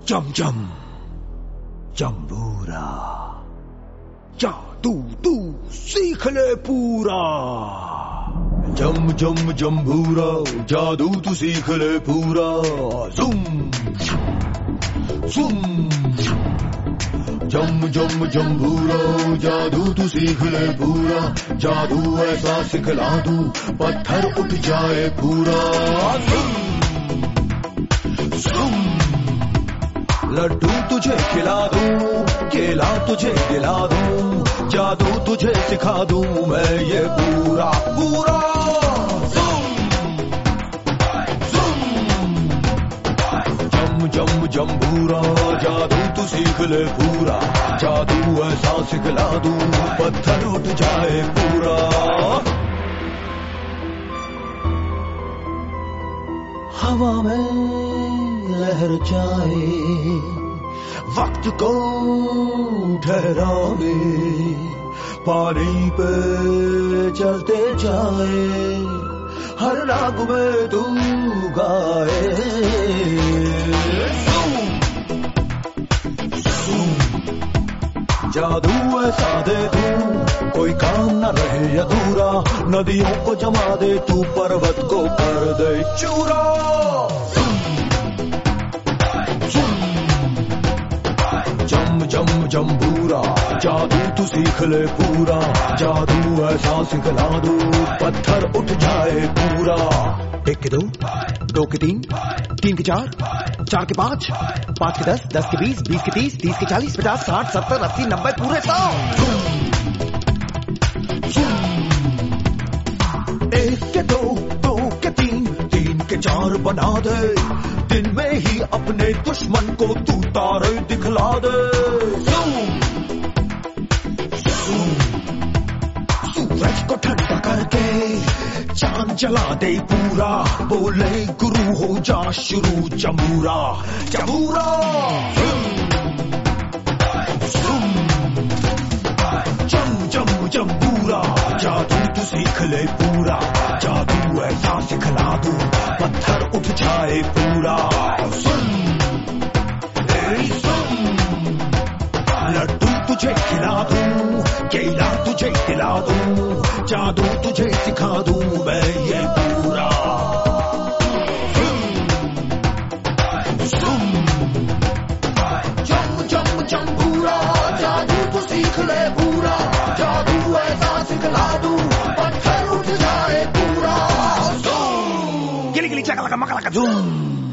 जम जम जम्बूरा, जादू तू सीख ले पूरा। जम जम जम्बूरा, जादू तू सीख ले पूरा। जुम जुम जम जम जम्बूरा, जादू तू सीख ले पूरा। जादू ऐसा सिखला दूं पत्थर उठ जाए पूरा। जुम लड्डू तुझे खिला दूं, केला तुझे दिला दूं, जादू तुझे सिखा दूं मैं ये पूरा पूरा। जम जम जम्बूरा, जादू तू सीख ले पूरा। जादू ऐसा सिखला दूं पत्थर उठ जाए पूरा। हवा में लहर जाए, वक्त को ठहराए, पानी पे चलते जाए, हर राग में तू गाए। जादू ऐसा दे दूं कोई काम न रहे अधूरा। नदियों को जमा दे तू, पर्वत को कर दे चूरा। जम जम जम्बूरा, जादू तू सीख ले पूरा। जादू ऐसा सिखला दूं पत्थर उठ जाए पूरा। 1 के 2, 2 के 3, 3 के 4, 4 के 5, 5 के 10, 10 के 20, 20 के 30, 30 के 40, 50, 60, 70, 80, 90 पूरे 100। 1 के 2, 2 के 3, 3 के 4 बना दे। दिन में ही अपने दुश्मन को तू तारे दिखला दे। सूरज को ठंडा करके चांद जला दे पूरा। बोले गुरु हो जा शुरू जमूरा जमूरा। जम जम जम्बूरा, जादू तू सीख ले पूरा। जादू ऐसा सिखला दूं पत्थर उठ जाए पूरा। सुन लड्डू तुझे खिला दूं, केला तुझे दिला दूं, जादू तुझे सिखा दूं मैं ये पूरा। जम जम जम्बूरा, जादू तू सीख ले पूरा। जादू ऐसा सिखला दूं पत्थर उठ जाए पूरा। गिली गिली चका लगा मका लगा झूम।